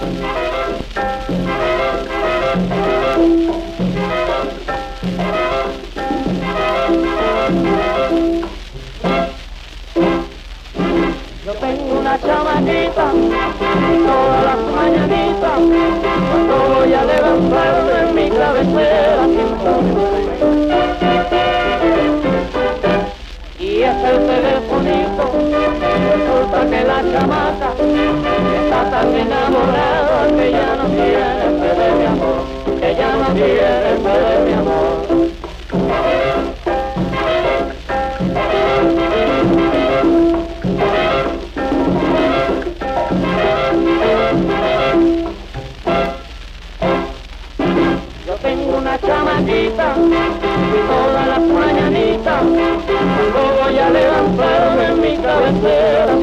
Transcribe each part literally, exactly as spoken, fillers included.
Yo tengo una chamaquita, todas las mañanitas, cuando voy a levantarme en mi cabecera y es el telefonito, resulta que la chamaca está tan enamorada que ya no quiere fe de mi amor, que ya no quiere fe de mi amor. Yo tengo una chamaquita y todas las mañanitas cuando voy a levantarme en mi cabecera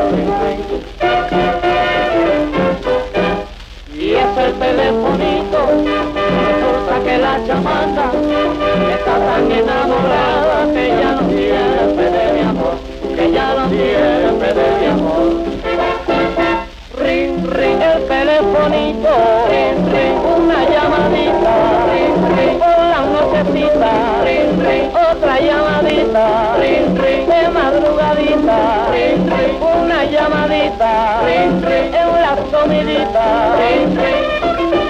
y es el telefonito, resulta que la chamaca está tan enamorada que ya no quiere fe de mi amor, que ya no quiere fe de mi amor. Ring, ring, el telefonito, ring, ring, una llamadita, ring, ring, por la nochecita, ring, ring, otra llamadita, ring, ring, de madrugadita, ring, ring, una llamadita, ring, ring, en la comidita, ring, ring.